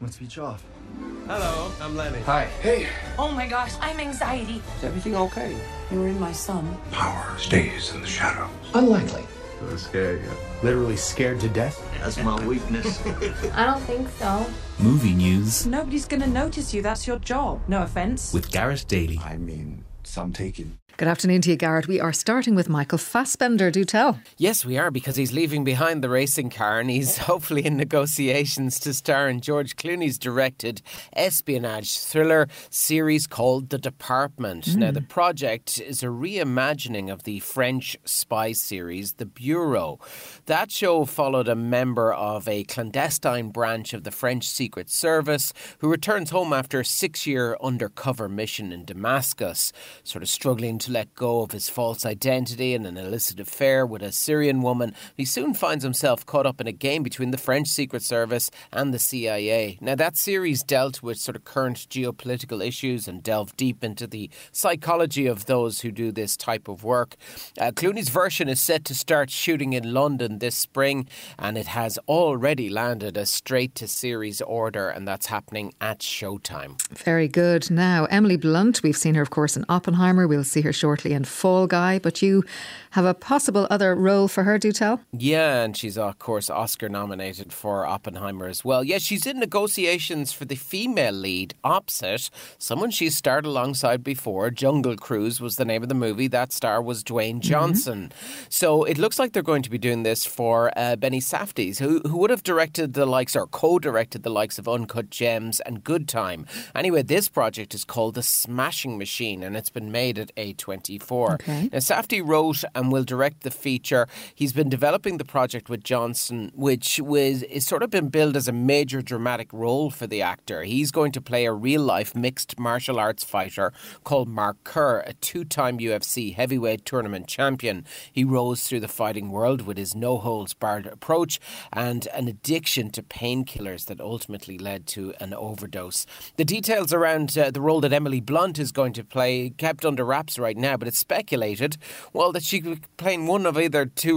Let's switch off. Hello, I'm Lenny. Hi. Hey. Oh my gosh, I'm anxiety. Is everything okay? You're in my son. Power stays in the shadows. Unlikely. It'll scare you. Literally scared to death. That's my weakness. I don't think so. Movie news Nobody's gonna notice you, that's your job. No offence. with Gareth Daly. I mean, some taken. Good afternoon to you, Garrett. We are starting with Michael Fassbender. Do tell. Yes, we are, because he's leaving behind the racing car and he's hopefully in negotiations to star in George Clooney's directed espionage thriller series called The Department. Now, the project is a reimagining of the French spy series The Bureau. That show followed a member of a clandestine branch of the French Secret Service who returns home after a 6-year undercover mission in Damascus, sort of struggling to let go of his false identity and an illicit affair with a Syrian woman. He soon finds himself caught up in a game between the French Secret Service and the CIA. Now, that series dealt with sort of current geopolitical issues and delved deep into the psychology of those who do this type of work. Clooney's version is set to start shooting in London this spring, and it has already landed a straight-to-series order, and that's happening at Showtime. Very good. Now, Emily Blunt, we've seen her, of course, in Oppenheimer. We'll see her shortly in Fall Guy. But you have a possible other role for her, do tell? Yeah, and she's, of course, Oscar nominated for Oppenheimer as well. Yeah, she's in negotiations for the female lead opposite someone she's starred alongside before. Jungle Cruise was the name of the movie. That star was Dwayne Johnson. So it looks like they're going to be doing this for Benny Safdie, who would have directed the likes, or co-directed the likes of Uncut Gems and Good Time. Anyway, this project is called The Smashing Machine, and it's been made at A24. Okay. Now, Safdie wrote and will direct the feature. He's been developing the project with Johnson, which is sort of been billed as a major dramatic role for the actor. He's going to play a real-life mixed martial arts fighter called Mark Kerr, a 2-time UFC heavyweight tournament champion. He rose through the fighting world with his no-holds-barred approach and an addiction to painkillers that ultimately led to an overdose. The details around the role that Emily Blunt is going to play kept under wraps right now, but it's speculated, well, that she could be playing one of either two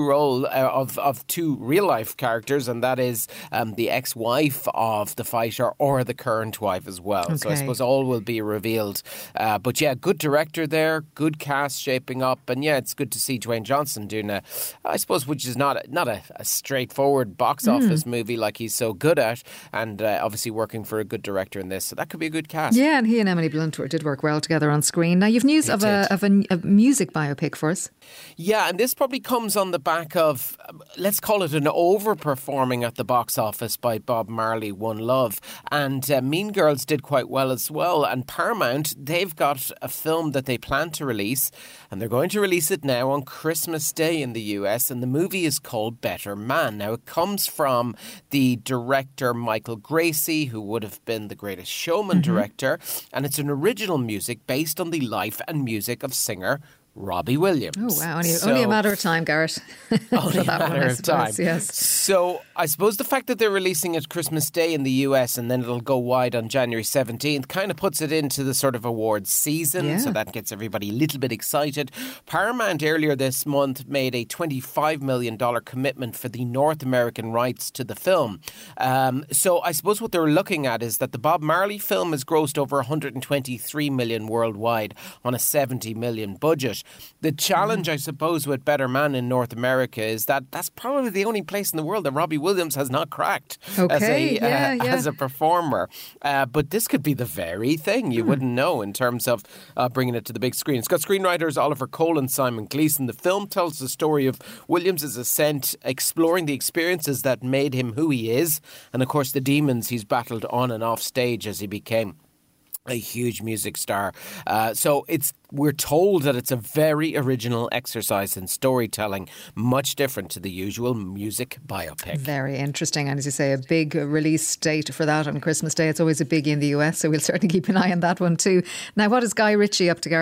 of two real-life characters, and that is the ex-wife of the fighter or the current wife as well. Okay. So I suppose all will be revealed. But yeah, good director there, good cast shaping up, and yeah, it's good to see Dwayne Johnson doing I suppose, which is not a straightforward box office movie like he's so good at, and obviously working for a good director in this, so that could be a good cast. Yeah, and he and Emily Blunt did work well together on screen. Now, you've news of a music biopic for us. Yeah, and this probably comes on the back of, let's call it an overperforming at the box office by Bob Marley, One Love. And Mean Girls did quite well as well. And Paramount, they've got a film that they plan to release, and they're going to release it now on Christmas Day in the US. And the movie is called Better Man. Now, it comes from the director Michael Gracie, who would have been the Greatest Showman director. And it's an original music based on the life and music of singer Robbie Williams. Oh, wow. Only a matter of time, Garrett. Only a matter of time. Yes. So I suppose the fact that they're releasing it Christmas Day in the US and then it'll go wide on January 17th kind of puts it into the sort of awards season. Yeah. So that gets everybody a little bit excited. Paramount earlier this month made a $25 million commitment for the North American rights to the film. So I suppose what they're looking at is that the Bob Marley film has grossed over $123 million worldwide on a $70 million budget. The challenge, I suppose, with Better Man in North America is that that's probably the only place in the world that Robbie Williams has not cracked as a performer. But this could be the very thing. You wouldn't know in terms of bringing it to the big screen. It's got screenwriters Oliver Cole and Simon Gleason. The film tells the story of Williams' ascent, exploring the experiences that made him who he is, and of course the demons he's battled on and off stage as he became a huge music star. So we're told that it's a very original exercise in storytelling, much different to the usual music biopic. Very interesting. And as you say, a big release date for that on Christmas Day. It's always a biggie in the US, so we'll certainly keep an eye on that one too. Now, what is Guy Ritchie up to, Garrett?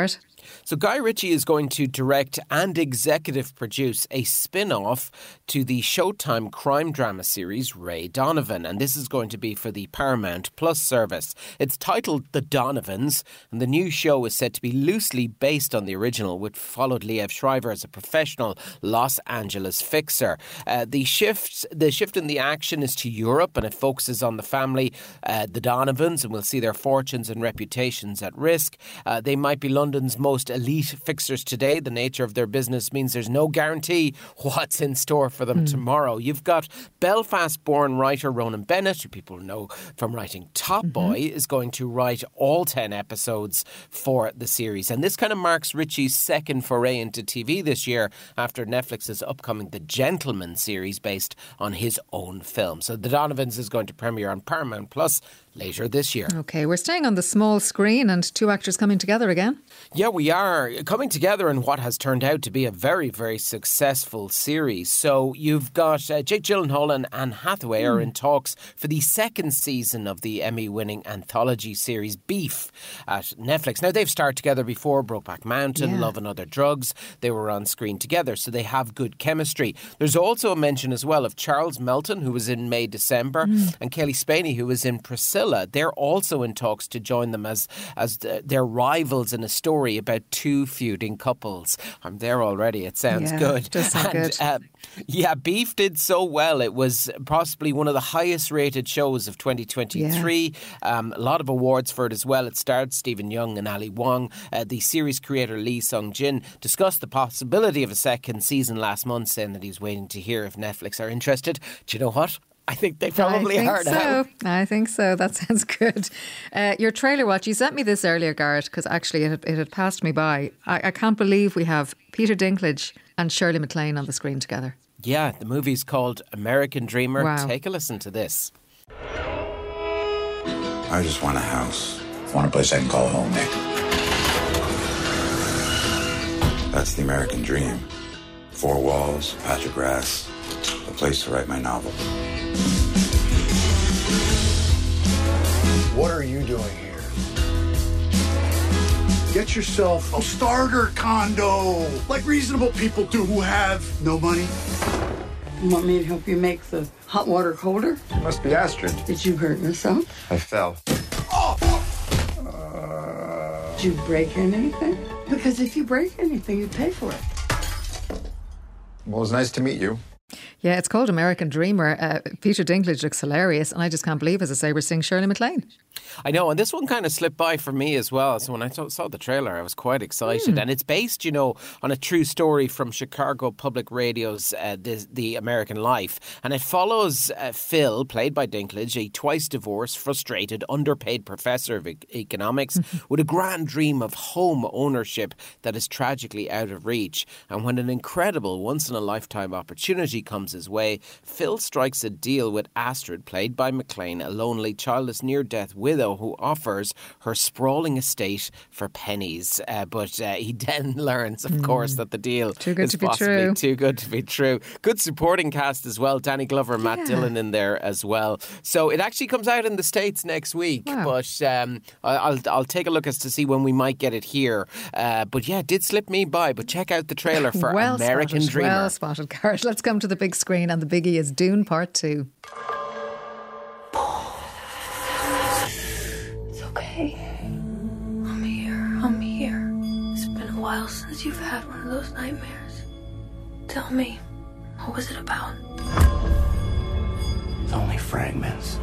So Guy Ritchie is going to direct and executive produce a spin-off to the Showtime crime drama series Ray Donovan, and this is going to be for the Paramount Plus service. It's titled The Donovans, and the new show is said to be loosely based on the original, which followed Liev Schreiber as a professional Los Angeles fixer. The shift in the action is to Europe, and it focuses on the family, the Donovans, and we'll see their fortunes and reputations at risk. They might be London's most elite fixers today. The nature of their business means there's no guarantee what's in store for them tomorrow. You've got Belfast-born writer Ronan Bennett, who people know from writing Top Boy, is going to write all 10 episodes for the series. And this kind of marks Ritchie's second foray into TV this year after Netflix's upcoming The Gentleman series based on his own film. So The Donovans is going to premiere on Paramount Plus later this year. OK, we're staying on the small screen and two actors coming together again. Yeah, we are coming together in what has turned out to be a very, very successful series. So you've got Jake Gyllenhaal and Anne Hathaway are in talks for the second season of the Emmy-winning anthology series Beef at Netflix. Now, they've starred together before, Brokeback Mountain, Love and Other Drugs. They were on screen together, so they have good chemistry. There's also a mention as well of Charles Melton, who was in May, December, and Kelly Spaney, who was in Priscilla. They're also in talks to join them as their rivals in a story about two feuding couples. I'm there already. It sounds good. Does sound good. Beef did so well. It was possibly one of the highest rated shows of 2023. A lot of awards for it as well. It starred Stephen Young and Ali Wong. The series creator Lee Sung-jin discussed the possibility of a second season last month, saying that he's waiting to hear if Netflix are interested. Do you know what? I think they probably are now. I think so. That sounds good. Your trailer watch, you sent me this earlier, Garrett, because actually it had passed me by. I can't believe we have Peter Dinklage and Shirley MacLaine on the screen together. Yeah, the movie's called American Dreamer. Wow. Take a listen to this. I just want a house. I want a place I can call home, Nick. That's the American dream. 4 walls, patch of grass, a place to write my novel. What are you doing here? Get yourself a starter condo, like reasonable people do who have no money. You want me to help you make the hot water colder? It must be Astrid. Did you hurt yourself? I fell. Did you break anything? Because if you break anything, you pay for it. Well, it was nice to meet you. Yeah, it's called American Dreamer. Peter Dinklage looks hilarious, and I just can't believe, as I say, we're seeing Shirley MacLaine. I know, and this one kind of slipped by for me as well. So when I saw the trailer, I was quite excited. And it's based, on a true story from Chicago Public Radio's The American Life. And it follows Phil, played by Dinklage, a twice-divorced, frustrated, underpaid professor of economics with a grand dream of home ownership that is tragically out of reach. And when an incredible, once-in-a-lifetime opportunity comes his way, Phil strikes a deal with Astrid, played by MacLaine, a lonely, childless, near-death widow who offers her sprawling estate for pennies. But he then learns, of course, that the deal is possibly too good to be true. Good supporting cast as well. Danny Glover, Matt Dillon in there as well. So it actually comes out in the States next week. Wow. But I'll take a look as to see when we might get it here. But yeah, it did slip me by. But check out the trailer for American Dreamer. Well spotted, Garrett. Let's come to the big screen, and the biggie is Dune Part 2. Okay. I'm here. It's been a while since you've had one of those nightmares. Tell me, what was it about? It's only fragments.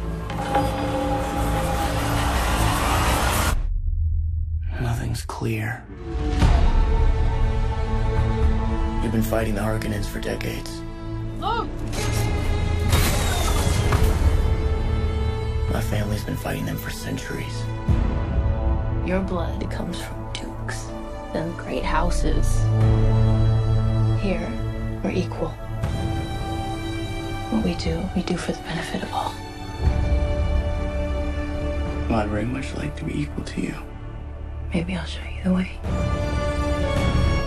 Nothing's clear. You've been fighting the Harkonnens for decades. Oh! My family's been fighting them for centuries. Your blood comes from dukes and great houses. Here, we're equal. What we do for the benefit of all. Well, I'd very much like to be equal to you. Maybe I'll show you the way.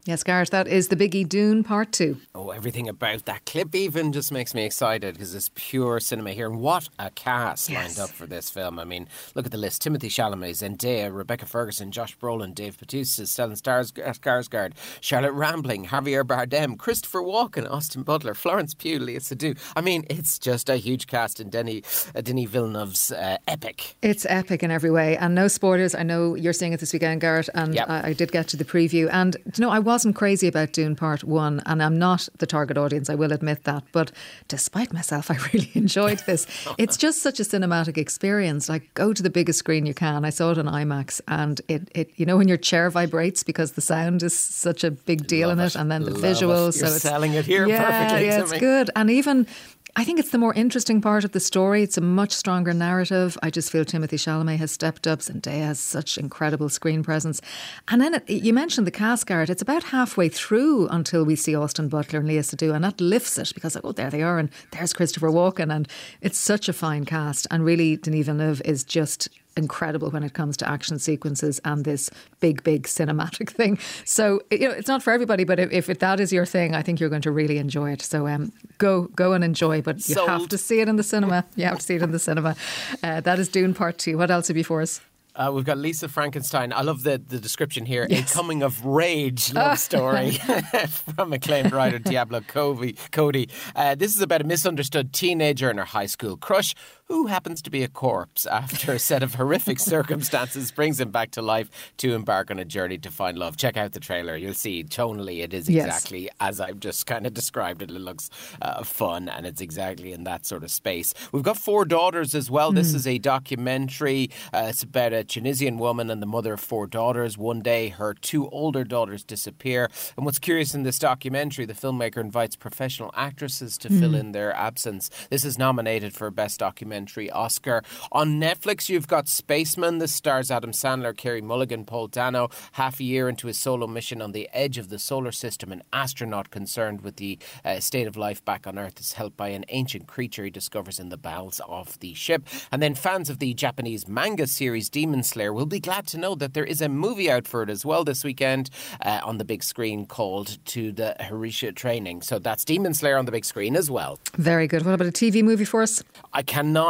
Yes, Gareth, that is the Biggie Dune Part 2. Oh, everything about that clip even just makes me excited because it's pure cinema here. And what a cast lined up for this film. I mean, look at the list. Timothy Chalamet, Zendaya, Rebecca Ferguson, Josh Brolin, Dave Bautista, Stellan Skarsgård, Charlotte Rampling, Javier Bardem, Christopher Walken, Austin Butler, Florence Pugh, Lea Seydoux. I mean, it's just a huge cast in Denis Villeneuve's epic. It's epic in every way. And no spoilers. I know you're seeing it this weekend, Gareth, and I did get to the preview. And, I wasn't crazy about Dune Part 1, and I'm not the target audience, I will admit that. But despite myself, I really enjoyed this. It's just such a cinematic experience. Like, go to the biggest screen you can. I saw it on IMAX, and it when your chair vibrates because the sound is such a big deal in it, and then the visuals. You're selling it here perfectly. Yeah, it's good. And even, I think it's the more interesting part of the story. It's a much stronger narrative. I just feel Timothy Chalamet has stepped up. Zendaya has such incredible screen presence. And then you mentioned the cast, Garrett. It's about halfway through until we see Austin Butler and Lea Seydoux, and that lifts it because, there they are, and there's Christopher Walken, and it's such a fine cast. And really, Denis Villeneuve is just incredible when it comes to action sequences and this big cinematic thing. So it's not for everybody, but if that is your thing, I think you're going to really enjoy it. So go and enjoy, but you have to see it in the cinema. You have to see it in the cinema. That is Dune Part 2. What else have you for us? We've got Lisa Frankenstein. I love the description here. Yes. A coming of rage love story from acclaimed writer Diablo Cody. This is about a misunderstood teenager and her high school crush who happens to be a corpse after a set of horrific circumstances brings him back to life to embark on a journey to find love. Check out the trailer. You'll see tonally it is exactly as I've just kind of described it. It looks fun, and it's exactly in that sort of space. We've got Four Daughters as well. This is a documentary. It's about a Tunisian woman and the mother of four daughters. One day her two older daughters disappear, and what's curious in this documentary, the filmmaker invites professional actresses to fill in their absence. This is nominated for Best Documentary Oscar. On Netflix you've got Spaceman. This stars Adam Sandler, Carey Mulligan, Paul Dano. Half a year into his solo mission on the edge of the solar system, an astronaut concerned with the state of life back on Earth is helped by an ancient creature he discovers in the bowels of the ship. And then fans of the Japanese manga series Demon Slayer will be glad to know that there is a movie out for it as well this weekend on the big screen called To the Harisha Training. So that's Demon Slayer on the big screen as well. Very good. What about a TV movie for us? I cannot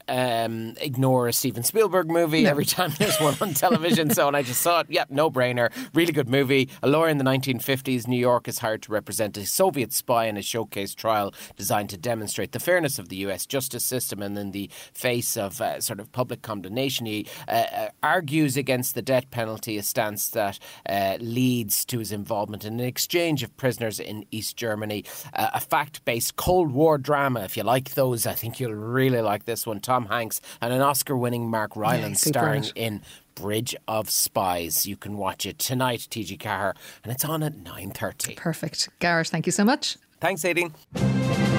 ignore a Steven Spielberg movie every time there's one on television. So, and I just thought, no brainer. Really good movie. A lawyer in the 1950s, New York is hired to represent a Soviet spy in a showcase trial designed to demonstrate the fairness of the US justice system. And in the face of sort of public condemnation, he argues against the death penalty, a stance that leads to his involvement in an exchange of prisoners in East Germany. A fact-based Cold War drama. If you like those, I think you'll really like this one. Tom Hanks and an Oscar-winning Mark Rylance starring in Bridge of Spies. You can watch it tonight, TG Carr, and it's on at 9:30. Perfect. Gareth, thank you so much. Thanks, Aideen.